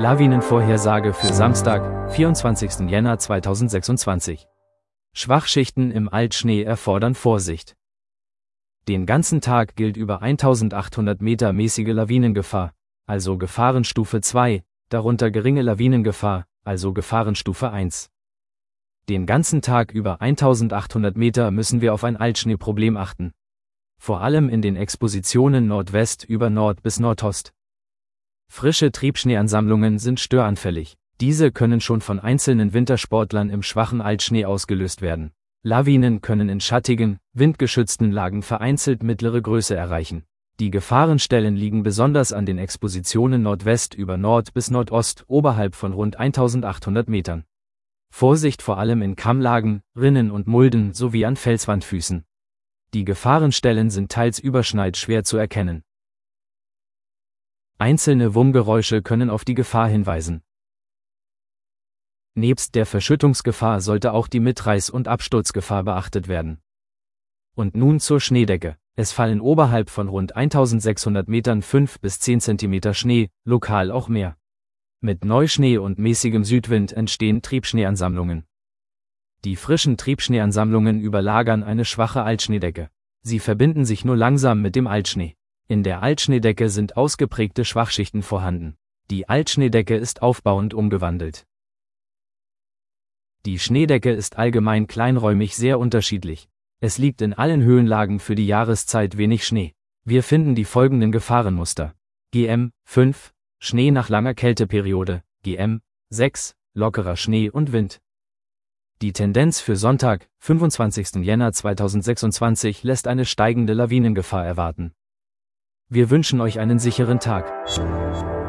Lawinenvorhersage für Samstag, 24. Jänner 2026. Schwachschichten im Altschnee erfordern Vorsicht. Den ganzen Tag gilt über 1800 Meter mäßige Lawinengefahr, also Gefahrenstufe 2, darunter geringe Lawinengefahr, also Gefahrenstufe 1. Den ganzen Tag über 1800 Meter müssen wir auf ein Altschneeproblem achten. Vor allem in den Expositionen Nordwest über Nord bis Nordost. Frische Triebschneeansammlungen sind störanfällig. Diese können schon von einzelnen Wintersportlern im schwachen Altschnee ausgelöst werden. Lawinen können in schattigen, windgeschützten Lagen vereinzelt mittlere Größe erreichen. Die Gefahrenstellen liegen besonders an den Expositionen Nordwest über Nord bis Nordost oberhalb von rund 1800 Metern. Vorsicht vor allem in Kammlagen, Rinnen und Mulden sowie an Felswandfüßen. Die Gefahrenstellen sind teils überschneidschwer zu erkennen. Einzelne Wummgeräusche können auf die Gefahr hinweisen. Nebst der Verschüttungsgefahr sollte auch die Mitreiß- und Absturzgefahr beachtet werden. Und nun zur Schneedecke. Es fallen oberhalb von rund 1600 Metern 5 bis 10 cm Schnee, lokal auch mehr. Mit Neuschnee und mäßigem Südwind entstehen Triebschneeansammlungen. Die frischen Triebschneeansammlungen überlagern eine schwache Altschneedecke. Sie verbinden sich nur langsam mit dem Altschnee. In der Altschneedecke sind ausgeprägte Schwachschichten vorhanden. Die Altschneedecke ist aufbauend umgewandelt. Die Schneedecke ist allgemein kleinräumig sehr unterschiedlich. Es liegt in allen Höhenlagen für die Jahreszeit wenig Schnee. Wir finden die folgenden Gefahrenmuster. GM 5, Schnee nach langer Kälteperiode, GM 6, lockerer Schnee und Wind. Die Tendenz für Sonntag, 25. Jänner 2026 lässt eine steigende Lawinengefahr erwarten. Wir wünschen euch einen sicheren Tag.